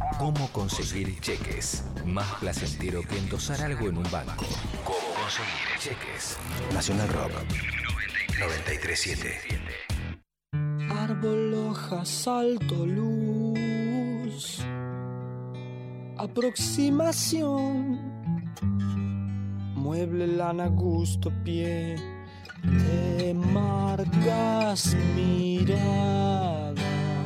Cómo conseguir cheques. Más placentero que endosar algo en un banco. Cómo conseguir cheques. Nacional Rock 93.7. Árbol, hoja, salto, luz. Aproximación. Mueble, lana, gusto, pie. Te marcas mirada.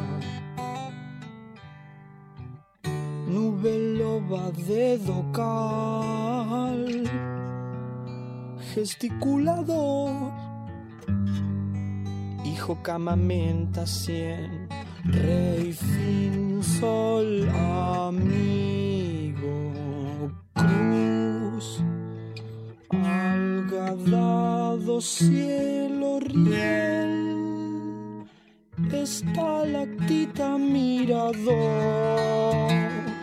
Nube, loba, dedo, cal. Gesticulador. Hijo, cama, menta, 100. Rey, fin, sol, amigo. Cruz. Alga, dado, cielo, riel. Estalactita, mirador.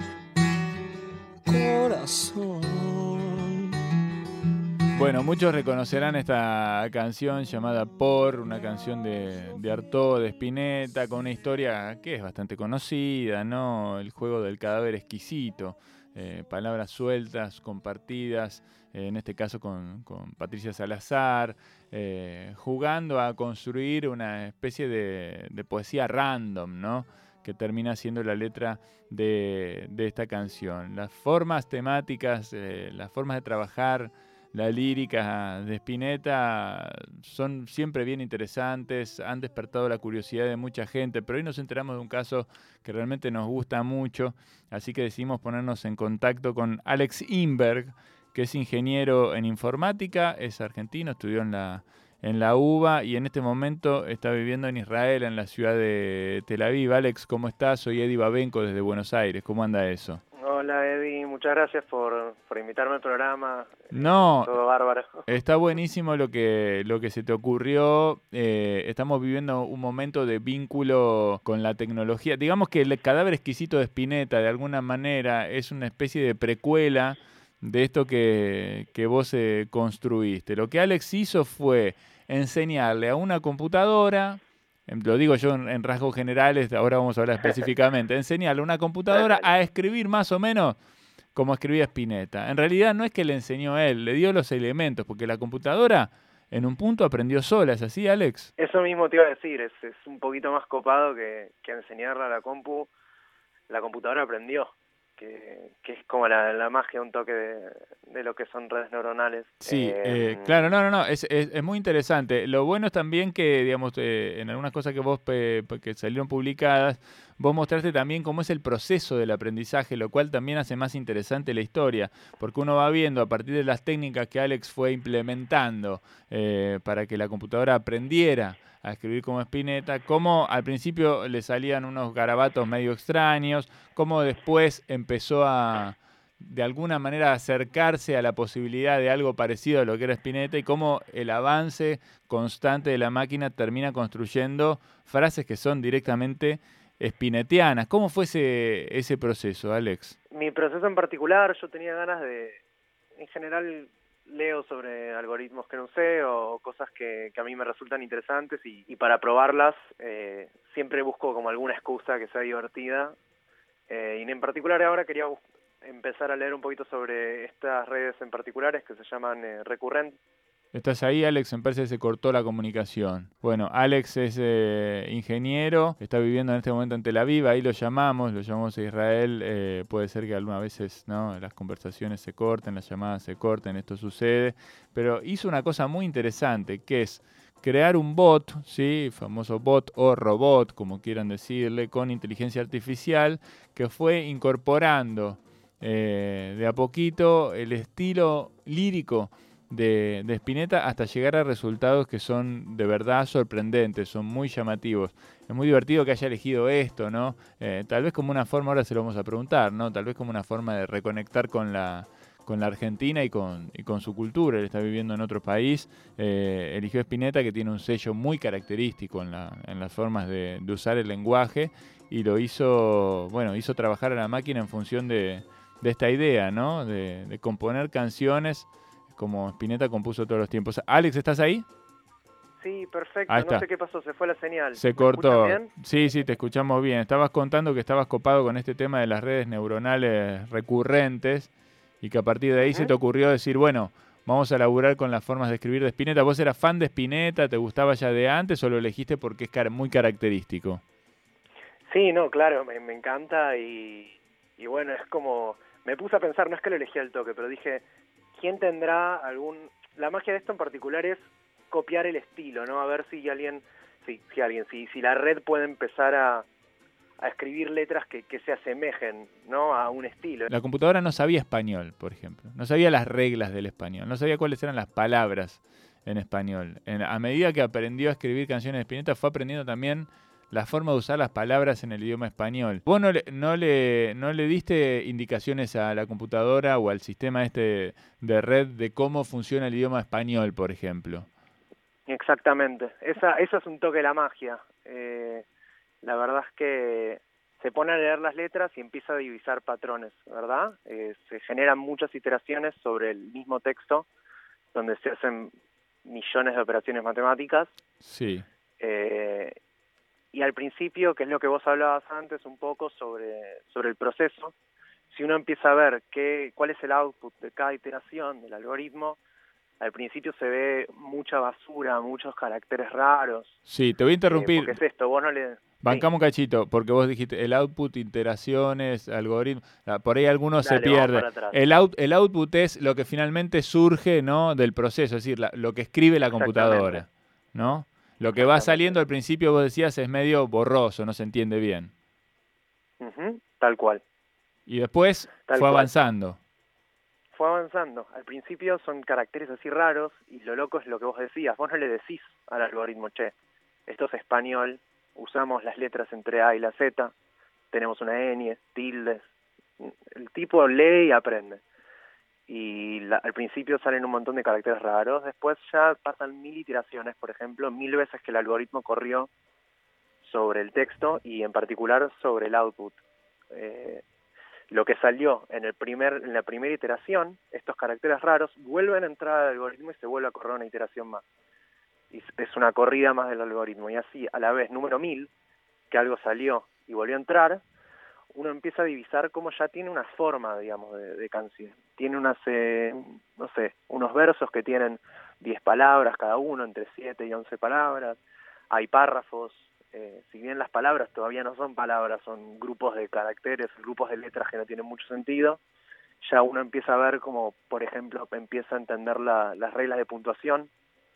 Corazón. Bueno, muchos reconocerán esta canción llamada Por, una canción de Artaud, de Spinetta, con una historia que es bastante conocida, ¿no? El juego del cadáver exquisito, palabras sueltas, compartidas, en este caso con Patricia Salazar, jugando a construir una especie de poesía random, ¿no? Que termina siendo la letra de esta canción. Las formas temáticas, las formas de trabajar la lírica de Spinetta son siempre bien interesantes, han despertado la curiosidad de mucha gente, pero hoy nos enteramos de un caso que realmente nos gusta mucho, así que decidimos ponernos en contacto con Alex Inberg, que es ingeniero en informática, es argentino, estudió en la UBA y en este momento está viviendo en Israel, en la ciudad de Tel Aviv. Alex, ¿cómo estás? Soy Eddie Babenco desde Buenos Aires. ¿Cómo anda eso? Hola Eddie, muchas gracias por invitarme al programa. No, todo bárbaro. Está buenísimo lo que se te ocurrió. Estamos viviendo un momento de vínculo con la tecnología. Digamos que el cadáver exquisito de Spinetta, de alguna manera, es una especie de precuela de esto que vos construiste. Lo que Alex hizo fue enseñarle a una computadora, lo digo yo en rasgos generales, ahora vamos a hablar específicamente, enseñarle a una computadora a escribir más o menos como escribía Spinetta. En realidad no es que le enseñó él, le dio los elementos, porque la computadora en un punto aprendió sola. ¿Es así, Alex? Eso mismo te iba a decir, es un poquito más copado que enseñarle a la compu. La computadora aprendió, que es como la magia, un toque de lo que son redes neuronales. Sí, claro, no, es muy interesante. Lo bueno es también que, digamos, en algunas cosas que vos que salieron publicadas, vos mostraste también cómo es el proceso del aprendizaje, lo cual también hace más interesante la historia, porque uno va viendo a partir de las técnicas que Alex fue implementando para que la computadora aprendiera a escribir como Spinetta, cómo al principio le salían unos garabatos medio extraños, cómo después empezó a, de alguna manera, acercarse a la posibilidad de algo parecido a lo que era Spinetta y cómo el avance constante de la máquina termina construyendo frases que son directamente spinettianas. ¿Cómo fue ese proceso, Alex? Mi proceso en particular, yo tenía ganas en general leo sobre algoritmos que no sé o cosas que a mí me resultan interesantes y para probarlas siempre busco como alguna excusa que sea divertida y en particular ahora quería empezar a leer un poquito sobre estas redes en particulares que se llaman recurrentes. ¿Estás ahí, Alex? Me parece que se cortó la comunicación. Bueno, Alex es ingeniero, está viviendo en este momento en Tel Aviv, ahí lo llamamos a Israel. Puede ser que algunas veces, ¿no?, las conversaciones se corten, las llamadas se corten, esto sucede. Pero hizo una cosa muy interesante, que es crear un bot, ¿sí?, famoso bot o robot, como quieran decirle, con inteligencia artificial, que fue incorporando de a poquito el estilo lírico de Spinetta hasta llegar a resultados que son de verdad sorprendentes, son muy llamativos. Es muy divertido que haya elegido esto, ¿no? Tal vez como una forma, ahora se lo vamos a preguntar, ¿no? Tal vez como una forma de reconectar con la Argentina y con su cultura. Él está viviendo en otro país. Eligió Spinetta, que tiene un sello muy característico en las formas de usar el lenguaje, y lo hizo trabajar a la máquina en función de esta idea, ¿no? De componer canciones como Spinetta compuso todos los tiempos. Alex, ¿estás ahí? Sí, perfecto. Ahí está. No sé qué pasó, se fue la señal. Se ¿Me cortó. escuchan bien? Sí, te escuchamos bien. Estabas contando que estabas copado con este tema de las redes neuronales recurrentes y que a partir de ahí se te Ujú. ocurrió decir, bueno, vamos a laburar con las formas de escribir de Spinetta. ¿Vos eras fan de Spinetta? ¿Te gustaba ya de antes o lo elegiste porque es muy característico? Sí, no, claro, me encanta y bueno, es como, me puse a pensar, no es que lo elegí al toque, pero dije, ¿quién tendrá algún... La magia de esto en particular es copiar el estilo, ¿no? A ver si alguien, si la red puede empezar a escribir letras que se asemejen, ¿no? A un estilo. La computadora no sabía español, por ejemplo. No sabía las reglas del español. No sabía cuáles eran las palabras en español. A medida que aprendió a escribir canciones de Spinetta, fue aprendiendo también la forma de usar las palabras en el idioma español. ¿Vos no le diste indicaciones a la computadora o al sistema este de red de cómo funciona el idioma español, por ejemplo? Exactamente, eso es un toque de la magia. La verdad es que se pone a leer las letras y empieza a divisar patrones, ¿verdad? Se generan muchas iteraciones sobre el mismo texto, donde se hacen millones de operaciones matemáticas. Sí. Y al principio, que es lo que vos hablabas antes un poco sobre el proceso, si uno empieza a ver cuál es el output de cada iteración del algoritmo, al principio se ve mucha basura, muchos caracteres raros. Sí, te voy a interrumpir. Porque es esto, vos no le... Bancamos un cachito, porque vos dijiste el output, iteraciones, algoritmos, por ahí algunos se Dale, vamos pierde. para atrás. El output es lo que finalmente surge, ¿no?, del proceso, es decir, lo que escribe la computadora, ¿no? Lo que va saliendo al principio, vos decías, es medio borroso, no se entiende bien. Ujú, tal cual. Y después fue avanzando. Fue avanzando. Al principio son caracteres así raros y lo loco es lo que vos decías. Vos no le decís al algoritmo, che, esto es español, usamos las letras entre A y la Z, tenemos una ñ, tildes. El tipo lee y aprende. Y al principio salen un montón de caracteres raros, después ya pasan 1000 iteraciones, por ejemplo, 1000 veces que el algoritmo corrió sobre el texto y en particular sobre el output. Lo que salió en la primera iteración, estos caracteres raros vuelven a entrar al algoritmo y se vuelve a correr una iteración más. Y es una corrida más del algoritmo. Y así, a la vez, número 1000, que algo salió y volvió a entrar, uno empieza a divisar cómo ya tiene una forma, digamos, de canción. Tiene unos versos que tienen 10 palabras cada uno, entre 7 y 11 palabras. Hay párrafos. Si bien las palabras todavía no son palabras, son grupos de caracteres, grupos de letras que no tienen mucho sentido, ya uno empieza a ver como, por ejemplo, empieza a entender las reglas de puntuación,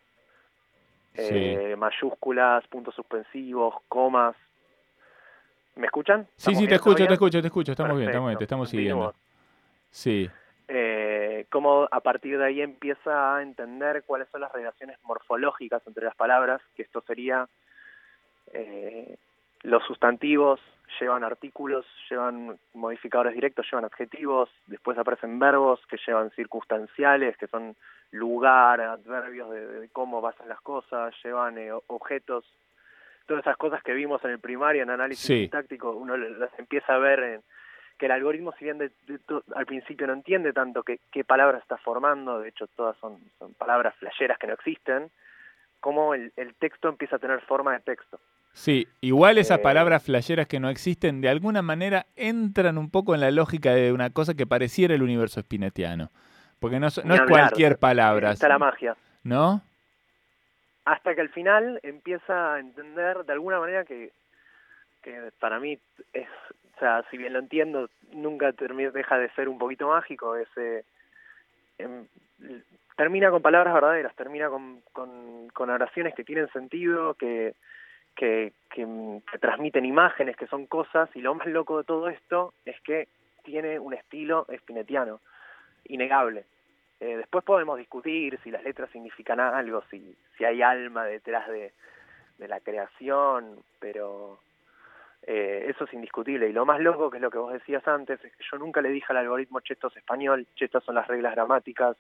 Sí. mayúsculas, puntos suspensivos, comas. ¿Me escuchan? Sí, te escucho. Estamos bien, te estamos siguiendo. Sí. Cómo a partir de ahí empieza a entender cuáles son las relaciones morfológicas entre las palabras, que esto sería... los sustantivos llevan artículos, llevan modificadores directos, llevan adjetivos, después aparecen verbos que llevan circunstanciales, que son lugar, adverbios de cómo pasan las cosas, llevan objetos, todas esas cosas que vimos en el primario, en análisis sintáctico, uno las empieza a ver que el algoritmo, si bien al principio no entiende tanto qué palabras está formando, de hecho todas son palabras flasheras que no existen, cómo el texto empieza a tener forma de texto. Sí, igual esas palabras flasheras que no existen, de alguna manera entran un poco en la lógica de una cosa que pareciera el universo spinettiano. Porque no es cualquier palabra. Está la magia. ¿No? Hasta que al final empieza a entender de alguna manera que para mí es, o sea, si bien lo entiendo, nunca deja de ser un poquito mágico. Termina con palabras verdaderas, termina con oraciones que tienen sentido, que transmiten imágenes, que son cosas, y lo más loco de todo esto es que tiene un estilo spinettiano, innegable. Después podemos discutir si las letras significan algo, si hay alma detrás de la creación, pero eso es indiscutible. Y lo más loco, que es lo que vos decías antes, es que yo nunca le dije al algoritmo, che, esto es español, che, estas son las reglas gramáticas,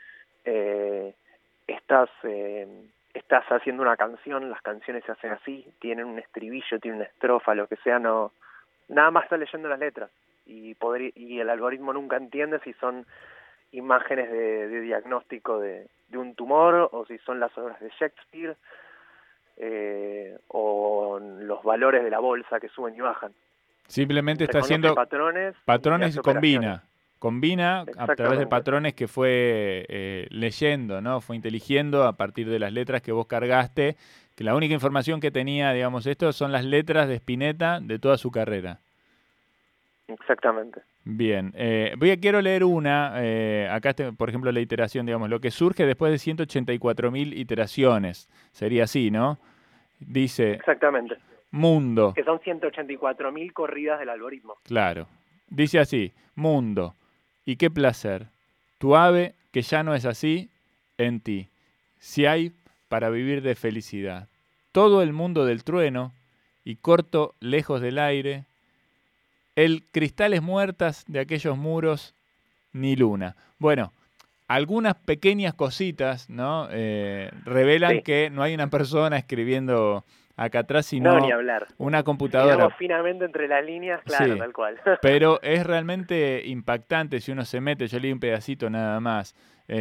estás haciendo una canción, las canciones se hacen así, tienen un estribillo, tienen una estrofa, lo que sea, no, nada más está leyendo las letras y el algoritmo nunca entiende si son imágenes de diagnóstico de un tumor o si son las obras de Shakespeare o los valores de la bolsa que suben y bajan. Simplemente está Reconoce haciendo patrones y y combina a través de Exactamente. patrones que fue leyendo, ¿no? Fue inteligiendo a partir de las letras que vos cargaste, que la única información que tenía, digamos, esto son las letras de Spinetta de toda su carrera. Exactamente. Bien, quiero leer una, acá por ejemplo la iteración, digamos, lo que surge después de 184.000 iteraciones, sería así, ¿no? Dice, Exactamente. mundo, Que son 184.000 corridas del algoritmo. claro, dice así, mundo, y qué placer, tu ave que ya no es así en ti, si hay para vivir de felicidad, todo el mundo del trueno y corto lejos del aire, el cristales muertas de aquellos muros, ni luna. Bueno, algunas pequeñas cositas, ¿no? Revelan Sí. que no hay una persona escribiendo acá atrás, No, ni sino hablar. una Si computadora. vemos finamente entre las líneas, claro, Sí, tal cual. pero es realmente impactante si uno se mete, yo leí un pedacito nada más,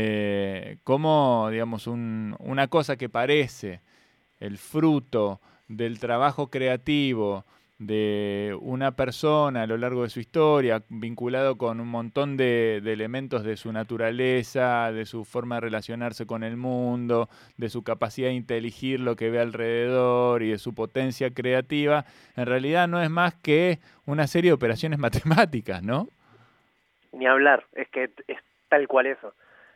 cómo, digamos, una cosa que parece el fruto del trabajo creativo de una persona a lo largo de su historia, vinculado con un montón de elementos de su naturaleza, de su forma de relacionarse con el mundo, de su capacidad de inteligir lo que ve alrededor y de su potencia creativa, en realidad no es más que una serie de operaciones matemáticas, ¿no? Ni hablar, es que es tal cual eso.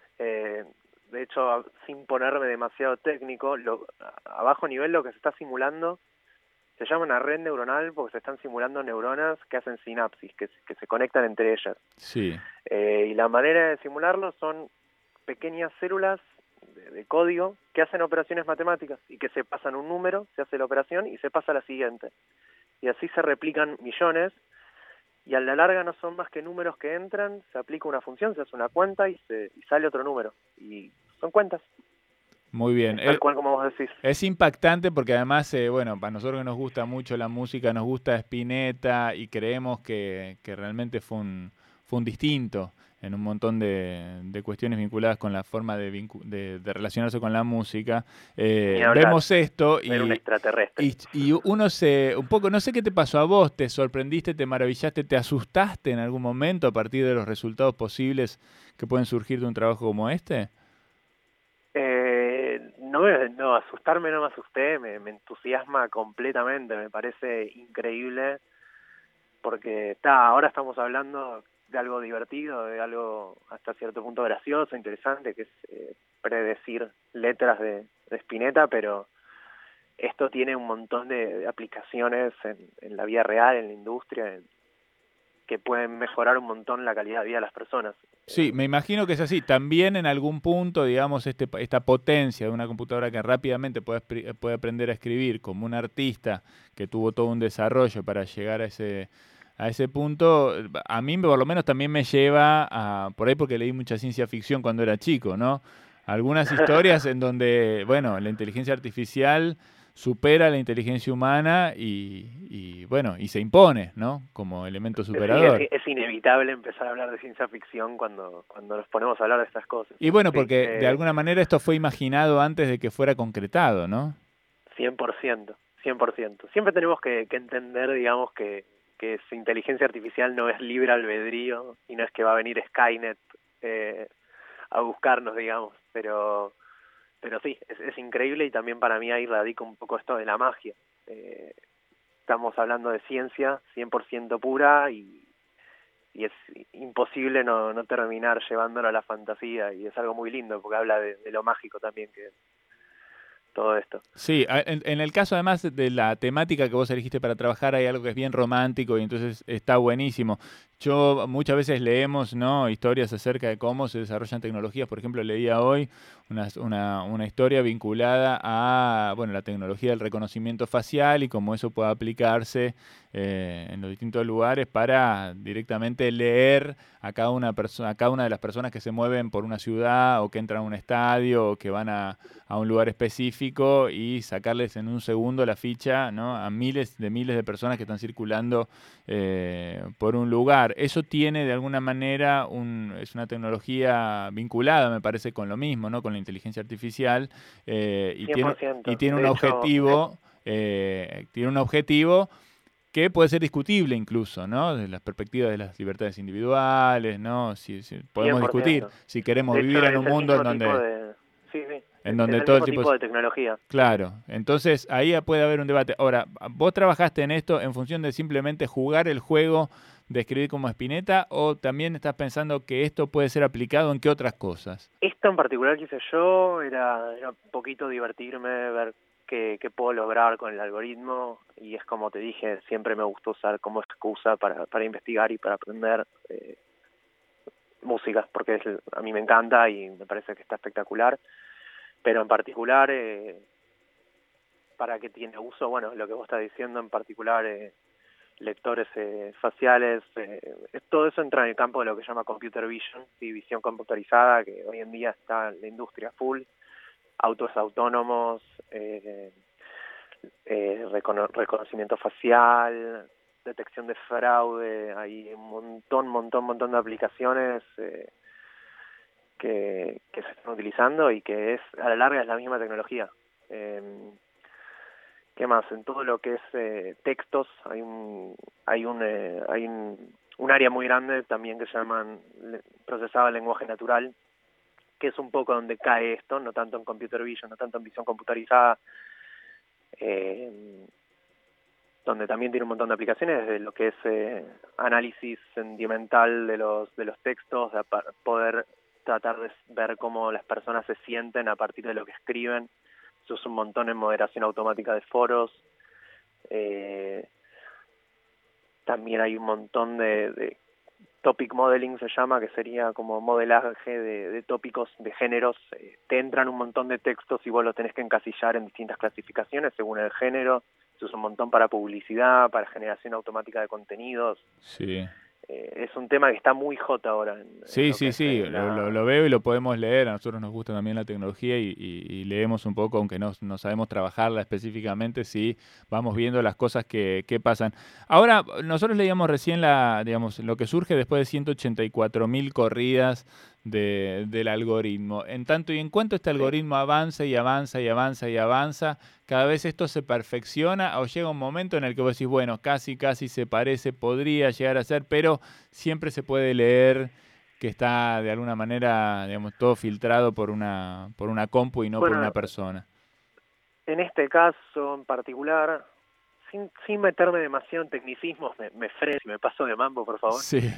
De hecho, sin ponerme demasiado técnico, a bajo nivel lo que se está simulando se llama una red neuronal porque se están simulando neuronas que hacen sinapsis, que se conectan entre ellas. Sí. Y la manera de simularlo son pequeñas células de código que hacen operaciones matemáticas y que se pasan un número, se hace la operación y se pasa a la siguiente. Y así se replican millones y a la larga no son más que números que entran, se aplica una función, se hace una cuenta y sale otro número. Y son cuentas. Muy bien. Tal cual como vos decís. Es impactante porque además, bueno, para nosotros que nos gusta mucho la música, nos gusta Spinetta y creemos que realmente fue un distinto en un montón de cuestiones vinculadas con la forma de relacionarse con la música. Vemos esto Ver un extraterrestre. y uno un poco, no sé qué te pasó a vos, te sorprendiste, te maravillaste, te asustaste en algún momento a partir de los resultados posibles que pueden surgir de un trabajo como este. No, asustarme no me asusté, me entusiasma completamente, me parece increíble, porque ahora estamos hablando de algo divertido, de algo hasta cierto punto gracioso, interesante, que es predecir letras de Spinetta, pero esto tiene un montón de aplicaciones en la vida real, en la industria, que pueden mejorar un montón la calidad de vida de las personas. Sí, me imagino que es así. También en algún punto, digamos, esta potencia de una computadora que rápidamente puede aprender a escribir, como un artista que tuvo todo un desarrollo para llegar a ese punto, a mí por lo menos también me lleva por ahí porque leí mucha ciencia ficción cuando era chico, ¿no? Algunas historias en donde, bueno, la inteligencia artificial supera la inteligencia humana y bueno, y se impone, ¿no? Como elemento superador. Sí, es inevitable empezar a hablar de ciencia ficción cuando nos ponemos a hablar de estas cosas. Y bueno, porque de alguna manera esto fue imaginado antes de que fuera concretado, ¿no? 100%. Siempre tenemos que entender, digamos, que esa inteligencia artificial no es libre albedrío y no es que va a venir Skynet a buscarnos, digamos, pero sí, es increíble y también para mí ahí radica un poco esto de la magia. Estamos hablando de ciencia 100% pura y es imposible no terminar llevándolo a la fantasía y es algo muy lindo porque habla de lo mágico también que es todo esto. Sí, en el caso además de la temática que vos elegiste para trabajar hay algo que es bien romántico y entonces está buenísimo. Yo muchas veces leemos, ¿no?, historias acerca de cómo se desarrollan tecnologías. Por ejemplo, leía hoy una historia vinculada a, bueno, la tecnología del reconocimiento facial y cómo eso puede aplicarse en los distintos lugares para directamente leer a cada una de las personas que se mueven por una ciudad o que entran a un estadio o que van a un lugar específico y sacarles en un segundo la ficha, ¿no?, a miles de personas que están circulando por un lugar. jugar. Eso tiene de alguna manera, es una tecnología vinculada, me parece, con lo mismo, ¿no? Con la inteligencia artificial, y tiene un objetivo, tiene un objetivo que puede ser discutible incluso, ¿no? Desde las perspectivas de las libertades individuales, ¿no? Si podemos 100%. discutir si queremos vivir en un mundo en donde... Sí, en donde es todo el el tipo de tecnología. Claro, entonces ahí puede haber un debate. Ahora, ¿vos trabajaste en esto en función de simplemente jugar el juego de escribir como Spinetta, o también estás pensando que esto puede ser aplicado en qué otras cosas? Esto en particular que hice yo era un poquito divertirme, ver qué puedo lograr con el algoritmo, y es como te dije, siempre me gustó usar como excusa para investigar y para aprender música, porque a mí me encanta y me parece que está espectacular, pero en particular, ¿para qué tiene uso? Bueno, lo que vos estás diciendo, en particular lectores faciales, todo eso entra en el campo de lo que se llama computer vision, ¿sí? Visión computarizada, que hoy en día está en la industria full, autos autónomos, reconocimiento facial, detección de fraude. Hay un montón de aplicaciones que se están utilizando y que a la larga es la misma tecnología. ¿Qué más? En todo lo que es textos hay un área muy grande también que se llaman procesado de lenguaje natural, que es un poco donde cae esto, no tanto en computer vision, no tanto en visión computarizada, donde también tiene un montón de aplicaciones, desde lo que es análisis sentimental de los textos, de poder tratar de ver cómo las personas se sienten a partir de lo que escriben. Se usa un montón en moderación automática de foros. También hay un montón de topic modeling, se llama, que sería como modelaje de tópicos, de géneros. Te entran un montón de textos y vos los tenés que encasillar en distintas clasificaciones según el género. Se usa un montón para publicidad, para generación automática de contenidos. Sí. Es un tema que está muy hot ahora. Sí. Lo veo y lo podemos leer. A nosotros nos gusta también la tecnología y leemos un poco, aunque no sabemos trabajarla específicamente, sí vamos viendo las cosas que pasan. Ahora, nosotros leíamos recién lo que surge después de 184.000 corridas del algoritmo. En tanto y en cuanto este algoritmo avanza y avanza y avanza y avanza, cada vez esto se perfecciona, o llega un momento en el que vos decís, bueno, casi se parece, podría llegar a ser, pero siempre se puede leer que está de alguna manera, todo filtrado por una compu y no por una persona. En este caso en particular, sin meterme demasiado en tecnicismos, me freno y me paso de mambo, por favor. Sí.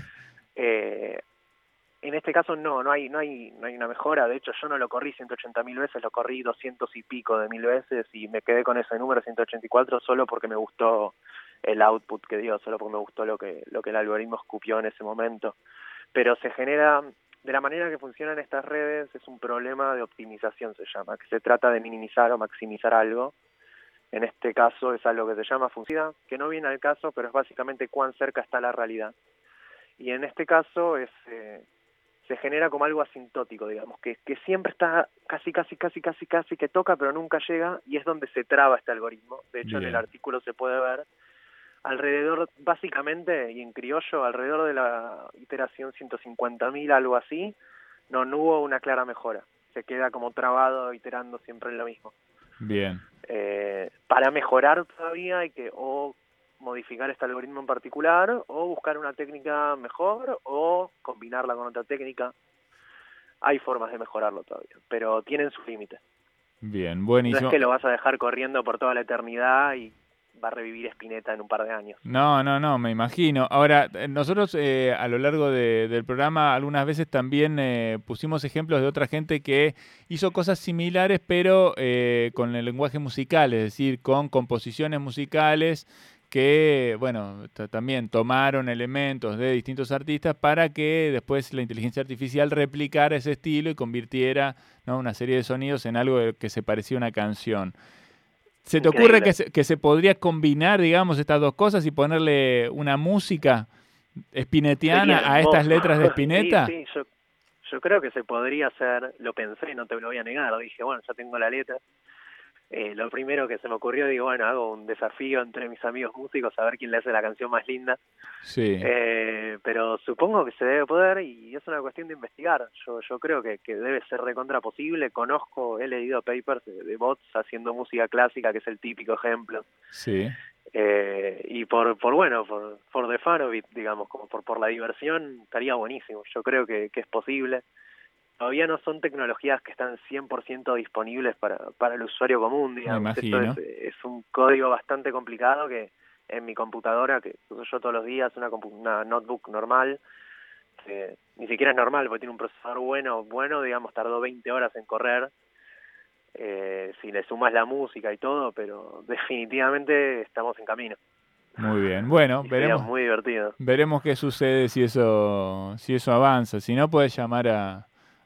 En este caso no hay una mejora. De hecho, yo no lo corrí 180.000 veces, lo corrí 200 y pico de mil veces y me quedé con ese número 184 solo porque me gustó el output que dio, solo porque me gustó lo que el algoritmo escupió en ese momento. Pero se genera, de la manera que funcionan estas redes, es un problema de optimización, se llama, que se trata de minimizar o maximizar algo. En este caso es algo que se llama función, que no viene al caso, pero es básicamente cuán cerca está la realidad. Y en este caso se genera como algo asintótico, digamos, que siempre está casi que toca, pero nunca llega, y es donde se traba este algoritmo. De hecho, en el artículo se puede ver alrededor, básicamente, y en criollo, alrededor de la iteración 150.000, algo así, no hubo una clara mejora. Se queda como trabado, iterando siempre en lo mismo. Bien. Para mejorar todavía hay que o modificar este algoritmo en particular, o buscar una técnica mejor, o combinarla con otra técnica. Hay formas de mejorarlo todavía, pero tienen sus límites. Bien, buenísimo. No es que lo vas a dejar corriendo por toda la eternidad y va a revivir Spinetta en un par de años. No, me imagino. Ahora, nosotros a lo largo del programa algunas veces también pusimos ejemplos de otra gente que hizo cosas similares, pero con el lenguaje musical, es decir, con composiciones musicales que, bueno, también tomaron elementos de distintos artistas para que después la inteligencia artificial replicara ese estilo y convirtiera, ¿no?, una serie de sonidos en algo que se parecía a una canción. ¿Se te ocurre que se podría combinar, digamos, estas dos cosas y ponerle una música spinettiana a estas letras de Spinetta? Sí, yo creo que se podría hacer, lo pensé, no te lo voy a negar, dije, bueno, ya tengo la letra, lo primero que se me ocurrió, digo, bueno, hago un desafío entre mis amigos músicos a ver quién le hace la canción más linda. Sí. Pero supongo que se debe poder y es una cuestión de investigar. Yo creo que debe ser recontra posible. He leído papers de bots haciendo música clásica, que es el típico ejemplo. Sí. Y por the fun of it, digamos, como por la diversión, estaría buenísimo. Yo creo que es posible. Todavía no son tecnologías que están 100% disponibles para el usuario común, digamos. Me imagino. Esto es un código bastante complicado que en mi computadora, que uso yo todos los días, una notebook normal, que ni siquiera es normal porque tiene un procesador bueno, digamos, tardó 20 horas en correr, si le sumas la música y todo, pero definitivamente estamos en camino. Muy bien. Bueno, veremos. Muy divertido. Veremos qué sucede si eso avanza. Si no, puedes llamar a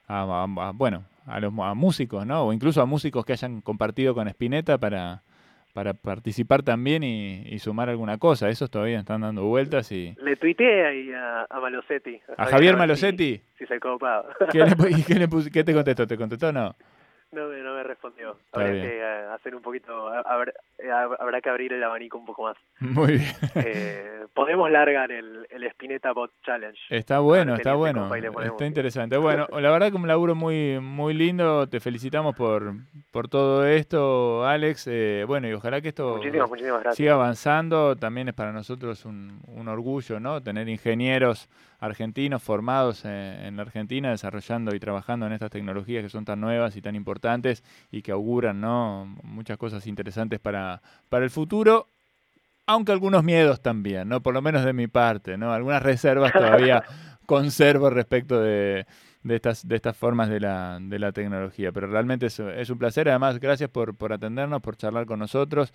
músicos, ¿no? O incluso a músicos que hayan compartido con Spinetta para participar también y sumar alguna cosa. Esos todavía están dando vueltas y... Le tuiteé ahí a Malosetti. ¿A Javier Malosetti? Si se copaba. ¿Qué te contestó? ¿Te contestó o no? No me respondió. Habrá que hacer un poquito, habrá que abrir el abanico un poco más. Muy bien. Podemos largar el Spinetta Bot Challenge. Está bueno. Está interesante. Bueno, la verdad que un laburo muy, muy lindo. Te felicitamos por todo esto, Alex. Bueno, y ojalá que esto siga avanzando. También es para nosotros un orgullo, ¿no? Tener ingenieros argentinos formados en la Argentina, desarrollando y trabajando en estas tecnologías que son tan nuevas y tan importantes y que auguran, ¿no? Muchas cosas interesantes para el futuro, aunque algunos miedos también, ¿no? Por lo menos de mi parte, ¿no? Algunas reservas todavía conservo respecto de estas formas de la tecnología, pero realmente es un placer. Además, gracias por atendernos, por charlar con nosotros,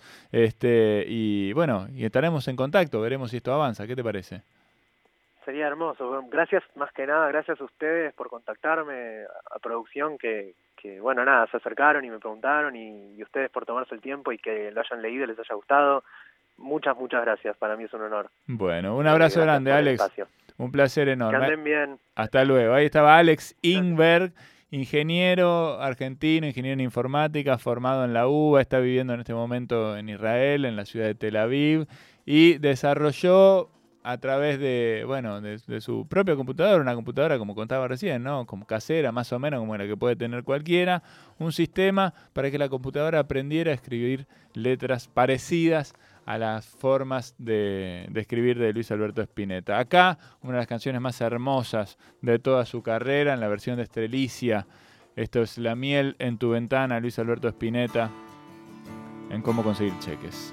y bueno, y estaremos en contacto, veremos si esto avanza. ¿Qué te parece? Sería hermoso. Gracias, más que nada, gracias a ustedes por contactarme, a producción que bueno, nada, se acercaron y me preguntaron, y ustedes por tomarse el tiempo y que lo hayan leído y les haya gustado. Muchas gracias, para mí es un honor. Bueno, un abrazo grande, Alex. Un placer enorme. Que anden bien. Hasta luego. Ahí estaba Alex Ingberg, ingeniero argentino, ingeniero en informática, formado en la UBA, está viviendo en este momento en Israel, en la ciudad de Tel Aviv, y desarrolló a través de su propia computadora, una computadora como contaba recién, ¿no? Como casera, más o menos como la que puede tener cualquiera, un sistema para que la computadora aprendiera a escribir letras parecidas a las formas de escribir de Luis Alberto Spinetta. Acá, una de las canciones más hermosas de toda su carrera, en la versión de Estrelicia. Esto es La miel en tu ventana, Luis Alberto Spinetta, en Cómo conseguir cheques.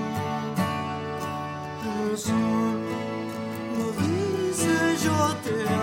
El sol no dice yo te